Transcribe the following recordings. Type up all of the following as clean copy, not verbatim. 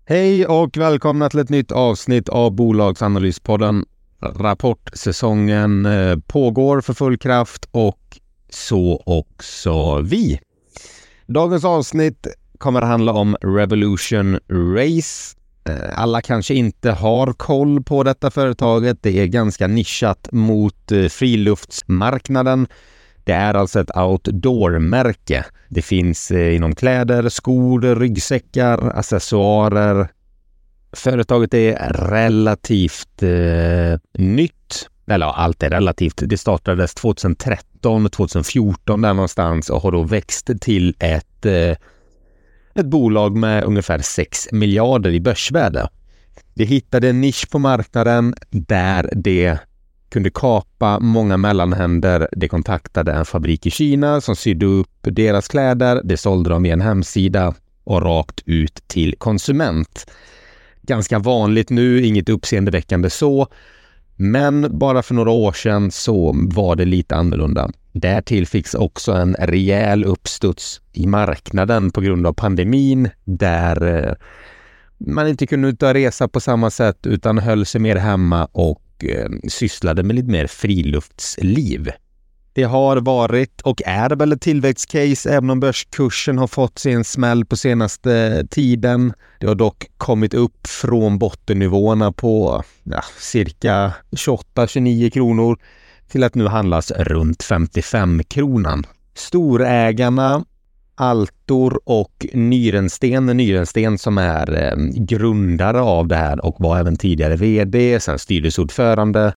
Hej och välkomna till ett nytt avsnitt av Bolagsanalyspodden. Rapportsäsongen pågår för full kraft och så också vi. Dagens avsnitt kommer att handla om Revolution Race. Alla kanske inte har koll på detta företaget. Det är ganska nischat mot friluftsmarknaden. Det är alltså ett outdoor-märke. Det finns inom kläder, skor, ryggsäckar, accessoarer. Företaget är relativt nytt. Eller allt är relativt. Det startades 2013, 2014 där någonstans och har då växt till ett bolag med ungefär 6 miljarder i börsvärde. Det hittade en nisch på marknaden där det kunde kapa många mellanhänder. Det kontaktade en fabrik i Kina som sydde upp deras kläder. Det sålde de via en hemsida och rakt ut till konsument. Ganska vanligt nu, inget uppseendeväckande så. Men bara för några år sedan så var det lite annorlunda. Därtill fick också en rejäl uppstuds i marknaden på grund av pandemin där man inte kunde ut och resa på samma sätt utan höll sig mer hemma och sysslade med lite mer friluftsliv. Det har varit och är väl ett tillväxtcase även om börskursen har fått sig en smäll på senaste tiden. Det har dock kommit upp från bottennivåerna på cirka 28-29 kronor till att nu handlas runt 55 kronan. Storägarna Altor och Nyrensten som är grundare av det här och var även tidigare vd, sen styrelseordförande.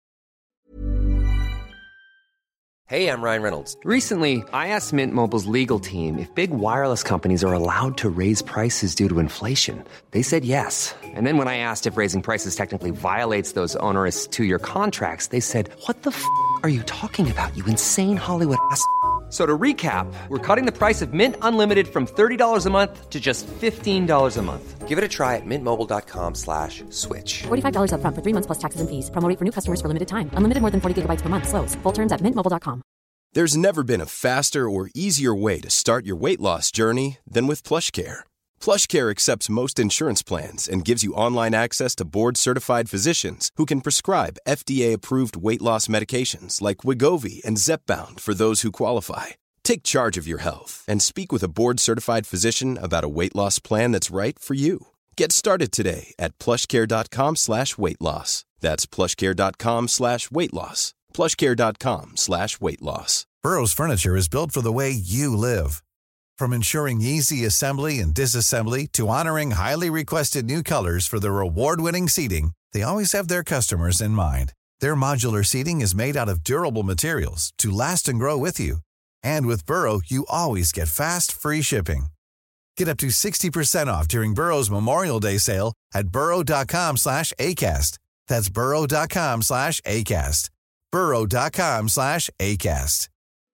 Hey, I'm Ryan Reynolds. Recently, I asked Mint Mobile's legal team if big wireless companies are allowed to raise prices due to inflation. They said yes. And then when I asked if raising prices technically violates those onerous 2-year contracts, they said, "What the f*** are you talking about, you insane Hollywood ass?" So to recap, we're cutting the price of Mint Unlimited from $30 a month to just $15 a month. Give it a try at mintmobile.com/switch. $45 up front for 3 months plus taxes and fees. Promo rate for new customers for limited time. Unlimited more than 40 gigabytes per month. Slows full terms at mintmobile.com. There's never been a faster or easier way to start your weight loss journey than with PlushCare. PlushCare accepts most insurance plans and gives you online access to board-certified physicians who can prescribe FDA-approved weight loss medications like Wegovy and Zepbound for those who qualify. Take charge of your health and speak with a board-certified physician about a weight loss plan that's right for you. Get started today at plushcare.com/weightloss. That's plushcare.com/weightloss. plushcare.com/weightloss. Burrow's furniture is built for the way you live. From ensuring easy assembly and disassembly to honoring highly requested new colors for their award-winning seating, they always have their customers in mind. Their modular seating is made out of durable materials to last and grow with you. And with Burrow, you always get fast, free shipping. Get up to 60% off during Burrow's Memorial Day sale at burrow.com/ACAST. That's burrow.com/ACAST. burrow.com/ACAST.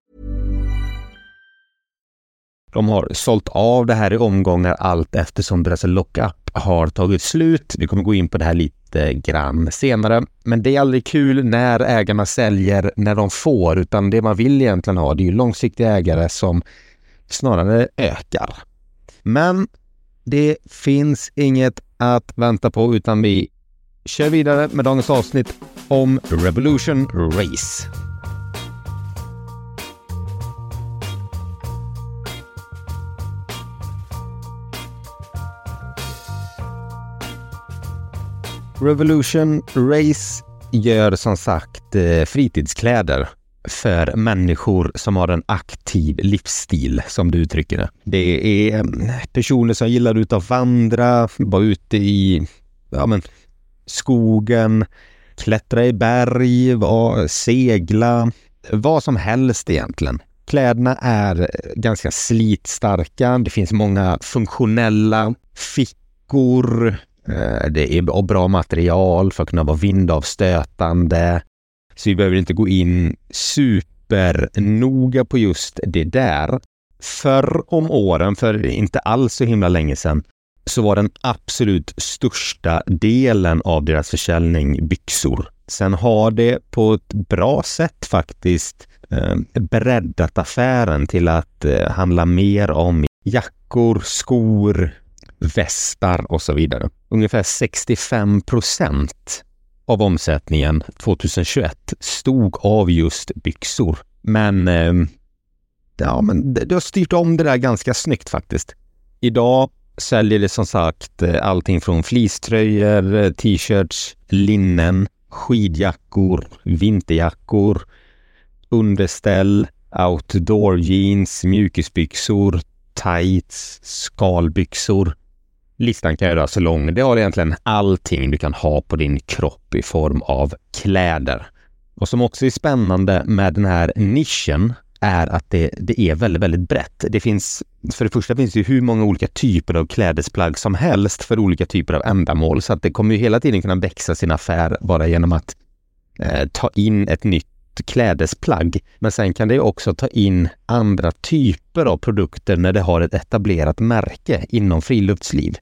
De har sålt av det här i omgångar allt eftersom deras lockup har tagit slut. Vi kommer gå in på det här lite grann senare. Men det är aldrig kul när ägarna säljer när de får, utan det man vill egentligen ha, det är ju långsiktiga ägare som snarare ökar. Men det finns inget att vänta på utan vi kör vidare med dagens avsnitt om Revolution Race. Revolution Race gör som sagt fritidskläder för människor som har en aktiv livsstil, som du uttrycker det. Det är personer som gillar ut att vandra, vara ute i skogen, klättra i berg, segla, vad som helst egentligen. Kläderna är ganska slitstarka, det finns många funktionella fickor. Det är bra material för att kunna vara vindavstötande. Så vi behöver inte gå in supernoga på just det där. Förr om åren, för inte alls så himla länge sedan, så var den absolut största delen av deras försäljning byxor. Sen har det på ett bra sätt faktiskt breddat affären till att handla mer om jackor, skor, västar och så vidare. Ungefär 65% av omsättningen 2021 stod av just byxor. Men det har styrt om det där ganska snyggt faktiskt. Idag säljer det som sagt allting från fleecetröjor, t-shirts, linnen, skidjackor, vinterjackor, underställ, outdoor jeans, mjukisbyxor, tights, skalbyxor. Listan kan göras så lång. Det har egentligen allting du kan ha på din kropp i form av kläder. Och som också är spännande med den här nischen är att det är väldigt, väldigt brett. För det första finns det hur många olika typer av klädesplagg som helst för olika typer av ändamål. Så att det kommer ju hela tiden kunna växa sin affär bara genom att ta in ett nytt klädesplagg. Men sen kan det också ta in andra typer av produkter när det har ett etablerat märke inom friluftsliv.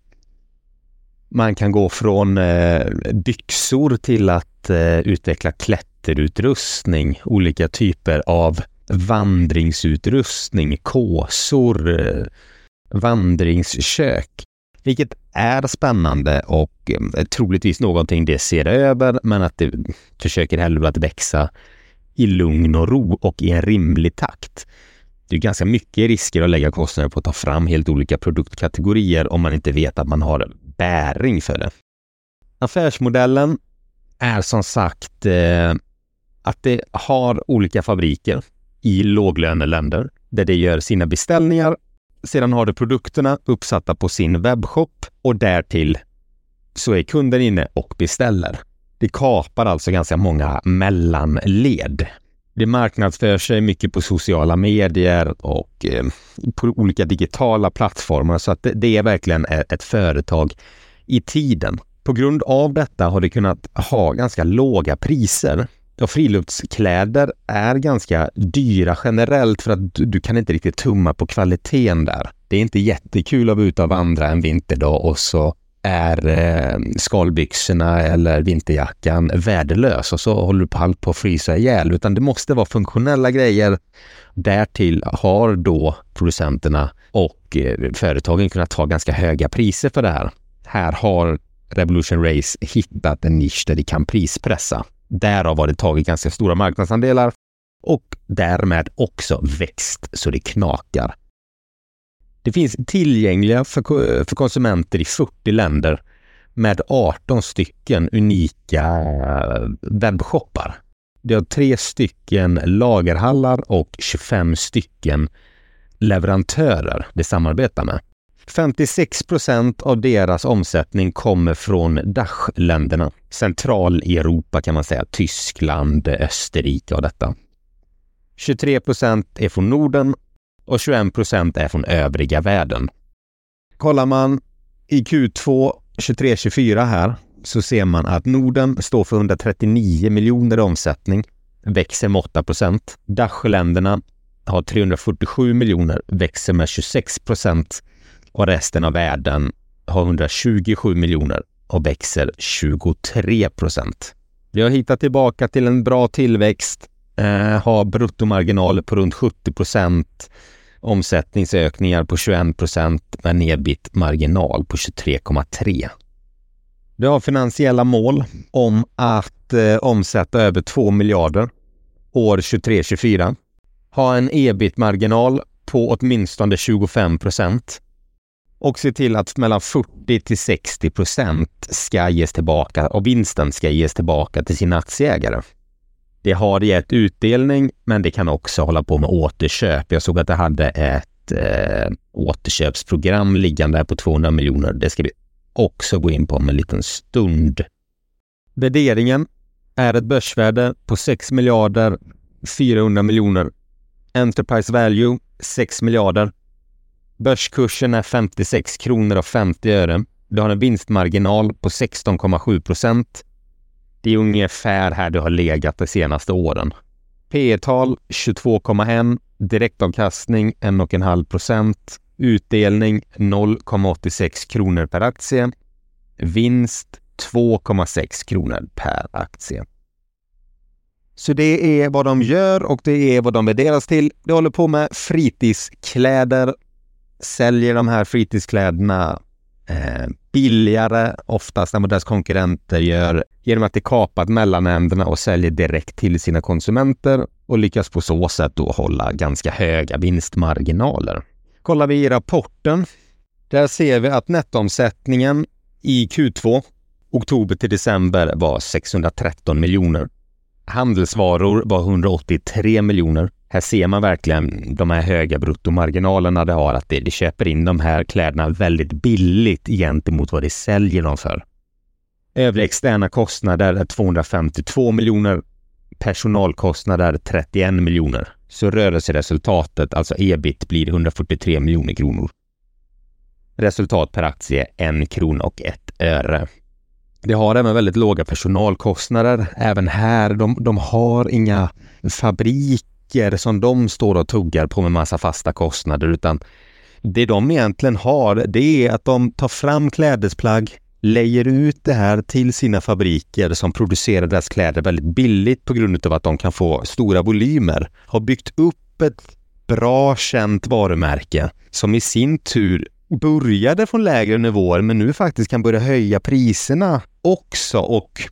Man kan gå från byxor till att utveckla klätterutrustning, olika typer av vandringsutrustning, kåsor, vandringskök. Vilket är spännande och troligtvis någonting det ser över, men att det försöker hellre att växa i lugn och ro och i en rimlig takt. Det är ganska mycket risker att lägga kostnader på att ta fram helt olika produktkategorier om man inte vet att man har bäring för det. Affärsmodellen är som sagt att det har olika fabriker i låglöneländer där det gör sina beställningar. Sedan har det produkterna uppsatta på sin webbshop och därtill så är kunden inne och beställer. Det kapar alltså ganska många mellanled. Det marknadsför sig mycket på sociala medier och på olika digitala plattformar, så att det är verkligen ett företag i tiden. På grund av detta har det kunnat ha ganska låga priser. Och friluftskläder är ganska dyra generellt för att du kan inte riktigt tumma på kvaliteten där. Det är inte jättekul att vara ute och vandra en vinterdag och så är skalbyxorna eller vinterjackan värdelös och så håller du på att frysa ihjäl, utan det måste vara funktionella grejer. Därtill har då producenterna och företagen kunnat ta ganska höga priser för det här. Här har Revolution Race hittat en nisch där de kan prispressa. Därav har det tagit ganska stora marknadsandelar och därmed också växt så det knakar. Det finns tillgängliga för konsumenter i 40 länder med 18 stycken unika webbshoppar. Det har 3 stycken lagerhallar och 25 stycken leverantörer det samarbetar med. 56% av deras omsättning kommer från Dachländerna. Centraleuropa kan man säga, Tyskland, Österrike och detta. 23% är från Norden och 21% är från övriga världen. Kollar man i Q2 23-24 här så ser man att Norden står för 139 miljoner i omsättning, växer med 8%. Dachländerna har 347 miljoner, växer med 26%. Och resten av världen har 127 miljoner och växer 23%. Vi har hittat tillbaka till en bra tillväxt, har bruttomarginaler på runt 70%, omsättningsökningar på 21% med en EBIT-marginal på 23,3%. Vi har finansiella mål om att omsätta över 2 miljarder år 23-24. Ha en EBIT-marginal på åtminstone 25%. Och se till att mellan 40-60% ska ges tillbaka och vinsten ska ges tillbaka till sina aktieägare. Det har gett utdelning, men det kan också hålla på med återköp. Jag såg att det hade ett återköpsprogram liggande på 200 miljoner. Det ska vi också gå in på om en liten stund. Värderingen är ett börsvärde på 6 miljarder 400 miljoner. Enterprise value 6 miljarder. Börskursen är 56 kronor och 50 öre. Du har en vinstmarginal på 16,7%. Det är ungefär här du har legat de senaste åren. P/tal 22,1, direktavkastning 1,5%, utdelning 0,86 kronor per aktie, vinst 2,6 kronor per aktie. Så det är vad de gör och det är vad de värderas till. De håller på med fritidskläder, säljer de här fritidskläderna billigare oftast än vad deras konkurrenter gör genom att de kapat mellanhänderna och säljer direkt till sina konsumenter och lyckas på så sätt då hålla ganska höga vinstmarginaler. Kollar vi i rapporten, där ser vi att nettoomsättningen i Q2 oktober till december var 613 miljoner. Handelsvaror var 183 miljoner. Här ser man verkligen de här höga bruttomarginalerna det har, att de köper in de här kläderna väldigt billigt gentemot vad de säljer dem för. Övriga externa kostnader är 252 miljoner, personalkostnader 31 miljoner. Så rörelseresultatet, alltså EBIT, blir 143 miljoner kronor. Resultat per aktie 1 krona och 1 öre. Det har även väldigt låga personalkostnader. Även här, de har inga fabriker som de står och tuggar på med massa fasta kostnader, utan det de egentligen har, det är att de tar fram klädesplagg, lejer ut det här till sina fabriker som producerar deras kläder väldigt billigt på grund av att de kan få stora volymer. Har byggt upp ett bra känt varumärke som i sin tur började från lägre nivåer men nu faktiskt kan börja höja priserna också och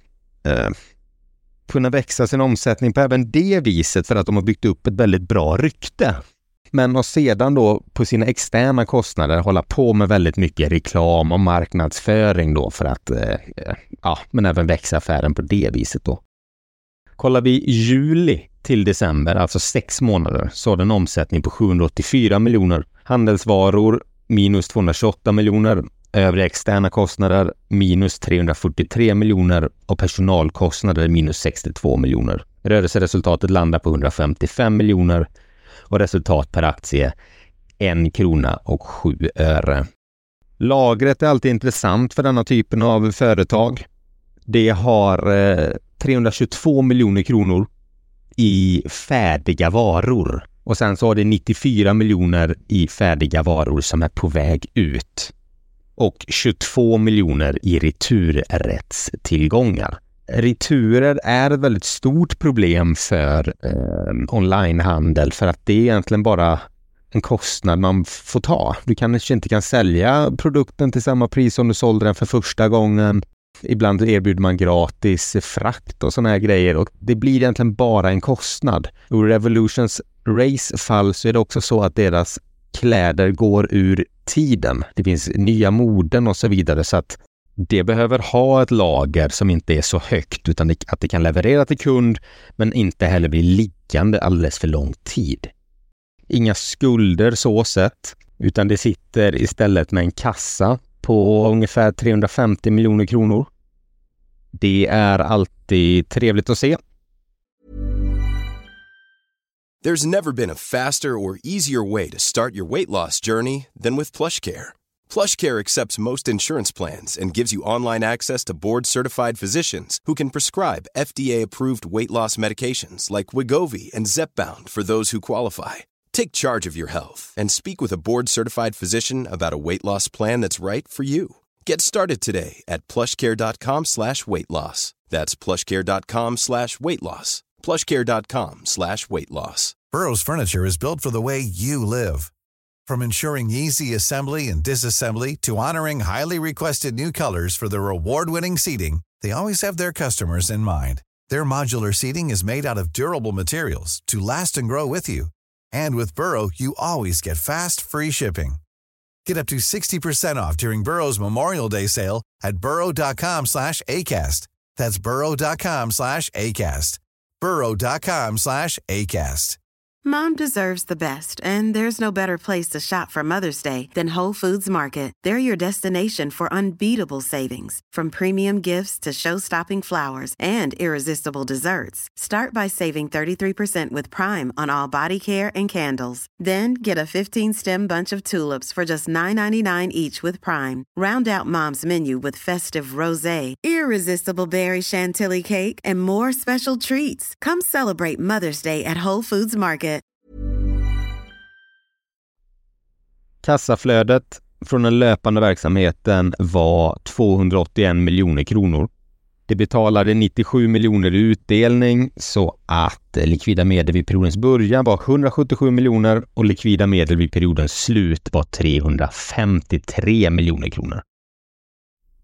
kunna växa sin omsättning på även det viset för att de har byggt upp ett väldigt bra rykte. Men och sedan då på sina externa kostnader hålla på med väldigt mycket reklam och marknadsföring då för att men även växa affären på det viset då. Kollar vi juli till december, alltså 6 månader, så har den omsättning på 784 miljoner. Handelsvaror minus 228 miljoner. Övriga externa kostnader minus 343 miljoner och personalkostnader minus 62 miljoner. Rörelseresultatet landar på 155 miljoner och resultat per aktie 1 krona och 7 öre. Lagret är alltid intressant för denna typen av företag. Det har 322 miljoner kronor i färdiga varor och sen så har det 94 miljoner i färdiga varor som är på väg ut. Och 22 miljoner i returrättstillgångar. Returer är ett väldigt stort problem för onlinehandel för att det är egentligen bara en kostnad man får ta. Du kanske inte kan sälja produkten till samma pris som du sålde den för första gången. Ibland erbjuder man gratis frakt och såna här grejer och det blir egentligen bara en kostnad. Och i Revolutions Race-fall så är det också så att deras kläder går ur tiden. Det finns nya moden och så vidare så att det behöver ha ett lager som inte är så högt utan att det kan leverera till kund men inte heller bli liggande alldeles för lång tid. Inga skulder så sett utan det sitter istället med en kassa på ungefär 350 miljoner kronor. Det är alltid trevligt att se. There's never been a faster or easier way to start your weight loss journey than with PlushCare. PlushCare accepts most insurance plans and gives you online access to board-certified physicians who can prescribe FDA-approved weight loss medications like Wegovy and Zepbound for those who qualify. Take charge of your health and speak with a board-certified physician about a weight loss plan that's right for you. Get started today at plushcare.com/weightloss. That's plushcare.com/weightloss. plushcare.com/weightloss. Burrow's furniture is built for the way you live. From ensuring easy assembly and disassembly to honoring highly requested new colors for their award-winning seating, they always have their customers in mind. Their modular seating is made out of durable materials to last and grow with you. And with Burrow, you always get fast, free shipping. Get up to 60% off during Burrow's Memorial Day sale at burrow.com/ACAST. That's burrow.com/ACAST. burrow.com/ACAST. Mom deserves the best, and there's no better place to shop for Mother's Day than Whole Foods Market. They're your destination for unbeatable savings, from premium gifts to show-stopping flowers and irresistible desserts. Start by saving 33% with Prime on all body care and candles. Then get a 15-stem bunch of tulips for just $9.99 each with Prime. Round out Mom's menu with festive rosé, irresistible berry chantilly cake, and more special treats. Come celebrate Mother's Day at Whole Foods Market. Kassaflödet från den löpande verksamheten var 281 miljoner kronor. Det betalade 97 miljoner i utdelning så att likvida medel vid periodens början var 177 miljoner och likvida medel vid periodens slut var 353 miljoner kronor.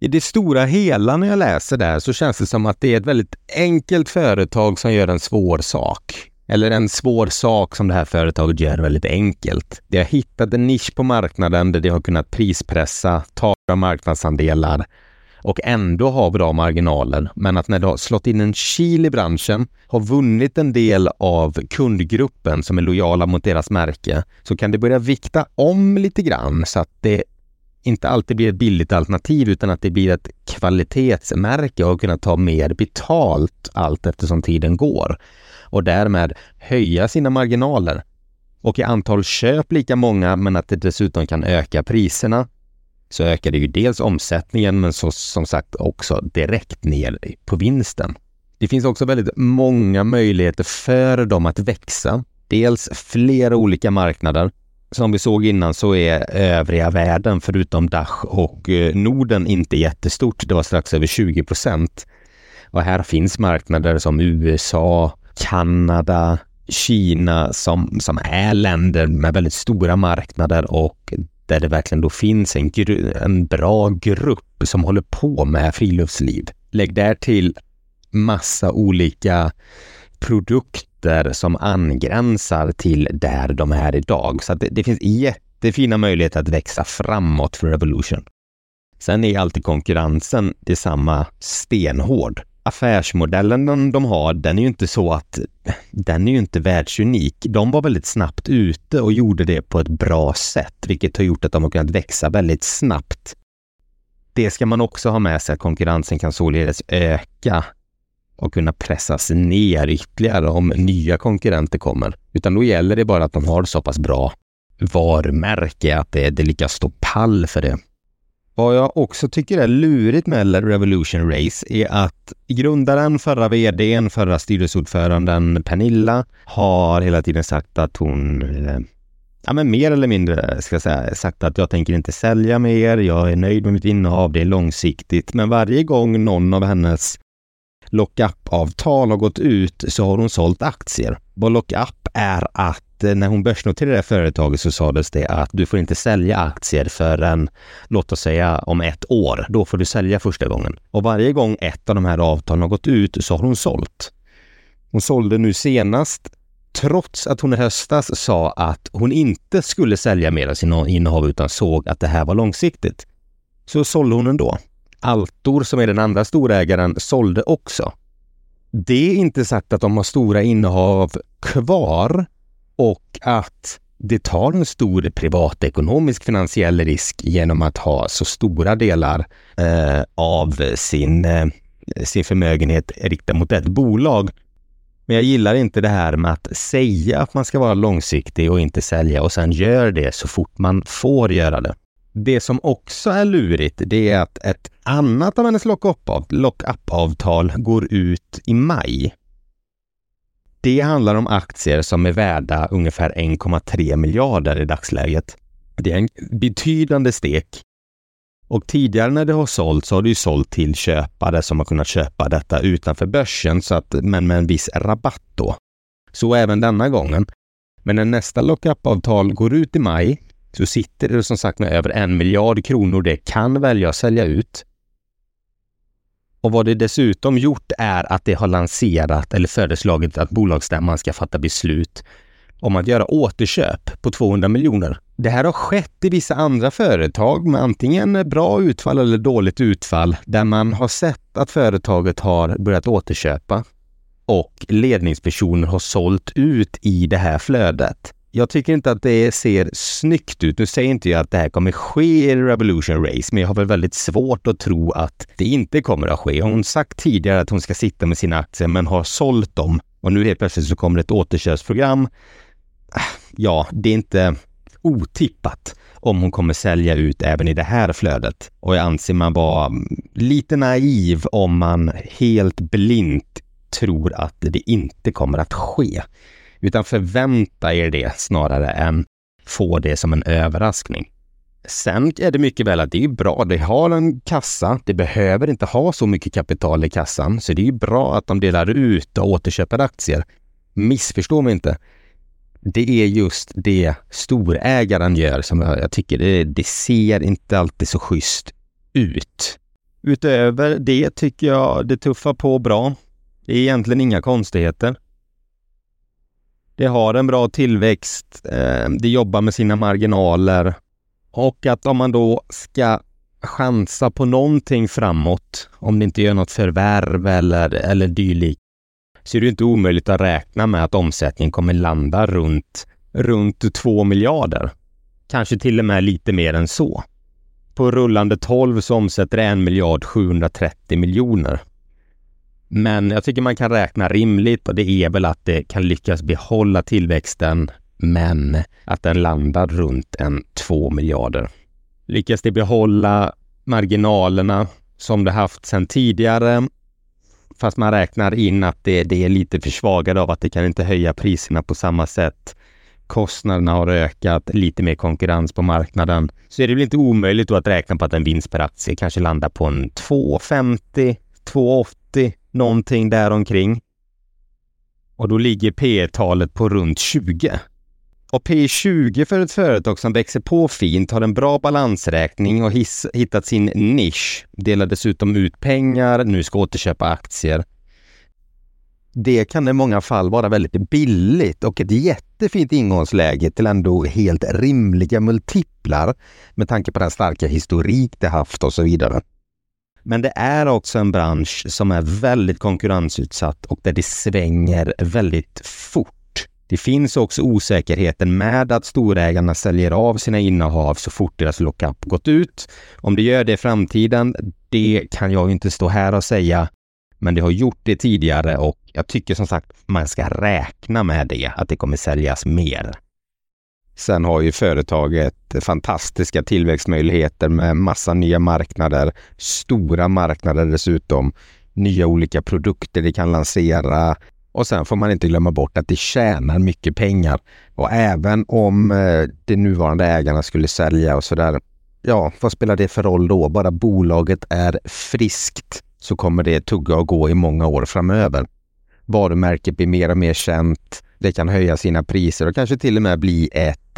I det stora hela när jag läser där så känns det som att det är ett väldigt enkelt företag som gör en svår sak. Eller en svår sak som det här företaget gör väldigt enkelt. De har hittat en nisch på marknaden där de har kunnat prispressa, ta marknadsandelar och ändå ha bra marginaler. Men att när de har slått in en kil i branschen, har vunnit en del av kundgruppen som är lojala mot deras märke, så kan det börja vikta om lite grann så att det inte alltid blir ett billigt alternativ utan att det blir ett kvalitetsmärke och kunna ta mer betalt allt eftersom tiden går. Och därmed höja sina marginaler. Och i antal köp lika många, men att det dessutom kan öka priserna, så ökar det ju dels omsättningen men så, som sagt också direkt ner på vinsten. Det finns också väldigt många möjligheter för dem att växa. Dels flera olika marknader. Som vi såg innan så är övriga världen förutom Dach och Norden inte jättestort. Det var strax över 20%. Och här finns marknader som USA, Kanada, Kina som är länder med väldigt stora marknader och där det verkligen då finns en bra grupp som håller på med friluftsliv. Lägg där till massa olika produkter som angränsar till där de är idag. Så att det finns jättefina möjligheter att växa framåt för Revolution. Sen är alltid konkurrensen detsamma stenhård. Affärsmodellen de har, den är ju inte så att den är ju inte världsunik. De var väldigt snabbt ute och gjorde det på ett bra sätt, vilket har gjort att de har kunnat växa väldigt snabbt. Det ska man också ha med sig, att konkurrensen kan således öka och kunna pressas ner ytterligare om nya konkurrenter kommer. Utan då gäller det bara att de har så pass bra varumärke att det lyckas stå pall för det. Vad jag också tycker är lurigt med Revolution Race är att grundaren, förra vdn, förra styrelseordföranden Pernilla har hela tiden sagt att hon, mer eller mindre ska jag säga, sagt att jag tänker inte sälja mer, jag är nöjd med mitt innehav, det är långsiktigt. Men varje gång någon av hennes lock-up-avtal har gått ut så har hon sålt aktier. Vad lock-up är att när hon börsnoterade det företaget så sades det att du får inte sälja aktier förrän, låt oss säga, om 1 år. Då får du sälja första gången. Och varje gång ett av de här avtalen har gått ut så har hon sålt. Hon sålde nu senast, trots att hon i höstas sa att hon inte skulle sälja mer av sina innehav utan såg att det här var långsiktigt. Så sålde hon ändå. Altor, som är den andra storägaren, sålde också. Det är inte sagt att de har stora innehav kvar och att det tar en stor privatekonomisk finansiell risk genom att ha så stora delar av sin förmögenhet riktad mot ett bolag. Men jag gillar inte det här med att säga att man ska vara långsiktig och inte sälja och sen gör det så fort man får göra det. Det som också är lurigt, det är att ett annat av hennes lock-up-avtal går ut i maj. Det handlar om aktier som är värda ungefär 1,3 miljarder i dagsläget. Det är en betydande stek. Och tidigare när det har sålt så har det ju sålt till köpare som har kunnat köpa detta utanför börsen, så att, men med en viss rabatt då. Så även denna gången. Men när nästa lock-up-avtal går ut i maj så sitter det som sagt med över 1 miljard kronor det kan välja att sälja ut. Och vad det dessutom gjort är att det har lanserat eller föreslagit att bolagsstämman ska fatta beslut om att göra återköp på 200 miljoner. Det här har skett i vissa andra företag med antingen bra utfall eller dåligt utfall, där man har sett att företaget har börjat återköpa och ledningspersoner har sålt ut i det här flödet. Jag tycker inte att det ser snyggt ut. Nu säger inte jag att det här kommer ske i Revolution Race, men jag har väl väldigt svårt att tro att det inte kommer att ske. Hon har sagt tidigare att hon ska sitta med sina aktier men har sålt dem. Och nu helt plötsligt så kommer det ett återköpsprogram. Ja, det är inte otippat om hon kommer sälja ut även i det här flödet. Och jag anser man vara lite naiv om man helt blint tror att det inte kommer att ske. Utan förvänta er det snarare än få det som en överraskning. Sen är det mycket väl att det är bra. Det har en kassa. Det behöver inte ha så mycket kapital i kassan. Så det är bra att de delar ut och återköper aktier. Missförstå mig inte. Det är just det storägaren gör som jag tycker det ser inte alltid så schysst ut. Utöver det tycker jag det tuffar på bra. Det är egentligen inga konstigheter. Det har en bra tillväxt, det jobbar med sina marginaler, och att om man då ska chansa på någonting framåt, om det inte gör något förvärv eller dylikt, så är det inte omöjligt att räkna med att omsättningen kommer landa runt 2 miljarder. Kanske till och med lite mer än så. På rullande 12 så omsätter det 1 730 miljoner. Men jag tycker man kan räkna rimligt, och det är väl att det kan lyckas behålla tillväxten, men att den landar runt 2 miljarder. Lyckas det behålla marginalerna som det haft sedan tidigare, fast man räknar in att det är lite försvagade av att det kan inte höja priserna på samma sätt. Kostnaderna har ökat, lite mer konkurrens på marknaden. Så är det väl inte omöjligt då att räkna på att en vinst per aktie kanske landar på en 2,50, 2,80, någonting däromkring. Och då ligger P/talet på runt 20. Och P20 för ett företag som växer på fint, har en bra balansräkning och hittat sin nisch, delar dessutom ut pengar, nu ska återköpa aktier. Det kan i många fall vara väldigt billigt och ett jättefint ingångsläge till ändå helt rimliga multiplar med tanke på den starka historik det haft och så vidare. Men det är också en bransch som är väldigt konkurrensutsatt och där det svänger väldigt fort. Det finns också osäkerheten med att storägarna säljer av sina innehav så fort deras lockup gått ut. Om det gör det i framtiden, det kan jag inte stå här och säga. Men det har gjort det tidigare, och jag tycker som sagt man ska räkna med det, att det kommer säljas mer. Sen har ju företaget fantastiska tillväxtmöjligheter med massa nya marknader, stora marknader dessutom, nya olika produkter det kan lansera. Och sen får man inte glömma bort att det tjänar mycket pengar. Och även om de nuvarande ägarna skulle sälja och sådär, ja, vad spelar det för roll då? Bara bolaget är friskt så kommer det tugga och gå i många år framöver. Varumärket blir mer och mer känt. Det kan höja sina priser och kanske till och med bli ett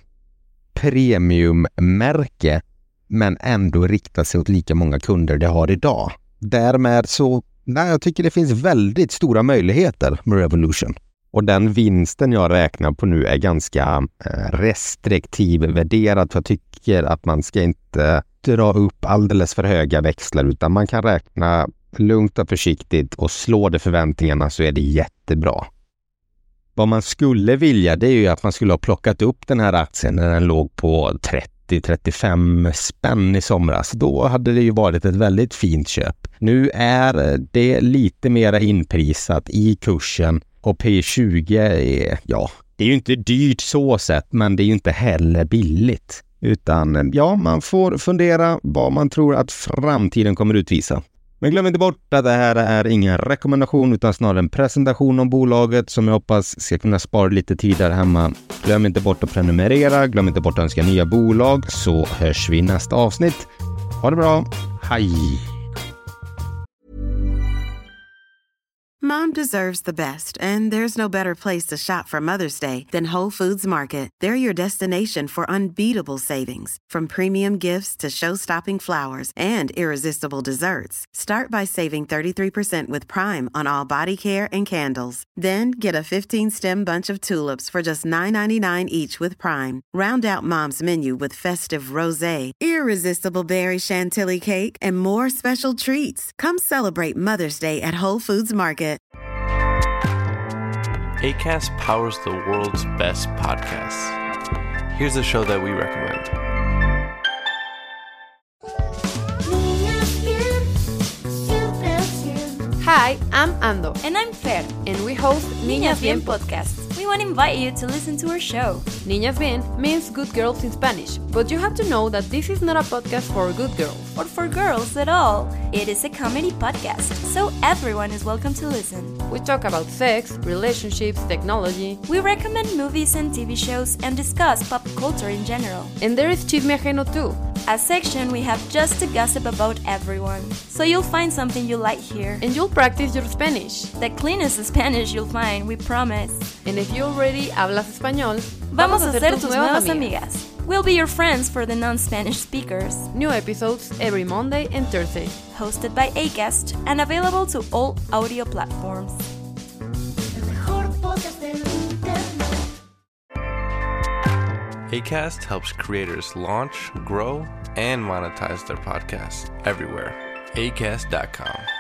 premiummärke, men ändå rikta sig åt lika många kunder det har idag. Därmed så, jag tycker det finns väldigt stora möjligheter med Revolution. Och den vinsten jag räknar på nu är ganska restriktiv värderad. Jag tycker att man ska inte dra upp alldeles för höga växlar, utan man kan räkna lugnt och försiktigt, och slår det förväntningarna så är det jättebra. Vad man skulle vilja, det är ju att man skulle ha plockat upp den här aktien när den låg på 30-35 spänn i somras. Då hade det ju varit ett väldigt fint köp. Nu är det lite mera inprisat i kursen, och P20 är, ja, det är ju inte dyrt så sett, men det är ju inte heller billigt. Utan ja, man får fundera vad man tror att framtiden kommer utvisa. Men glöm inte bort att det här är ingen rekommendation utan snarare en presentation om bolaget som jag hoppas ska kunna spara lite tid där hemma. Glöm inte bort att prenumerera, glöm inte bort att önska nya bolag, så hörs vi i nästa avsnitt. Ha det bra, hej! Mom deserves the best, and there's no better place to shop for Mother's Day than Whole Foods Market. They're your destination for unbeatable savings, from premium gifts to show-stopping flowers and irresistible desserts. Start by saving 33% with Prime on all body care and candles. Then get a 15-stem bunch of tulips for just $9.99 each with Prime. Round out Mom's menu with festive rosé, irresistible berry chantilly cake, and more special treats. Come celebrate Mother's Day at Whole Foods Market. Acast powers the world's best podcasts. Here's a show that we recommend. Hi, I'm Ando. And I'm Fer. And we host Niñas Bien podcast. We want to invite you to listen to our show. Niñas Bien means good girls in Spanish, but you have to know that this is not a podcast for good girls. Or for girls at all. It is a comedy podcast, so everyone is welcome to listen. We talk about sex, relationships, technology. We recommend movies and TV shows and discuss pop culture in general. And there is Chisme Ajeno too. a section we have just to gossip about everyone. So you'll find something you like here. And you'll practice your Spanish. The cleanest Spanish you'll find, we promise. And if you already hablas español, vamos a ser tus nuevas amigas. We'll be your friends for the non-Spanish speakers. New episodes every Monday and Thursday. Hosted by Acast and available to all audio platforms. Acast helps creators launch, grow, and monetize their podcasts everywhere. Acast.com.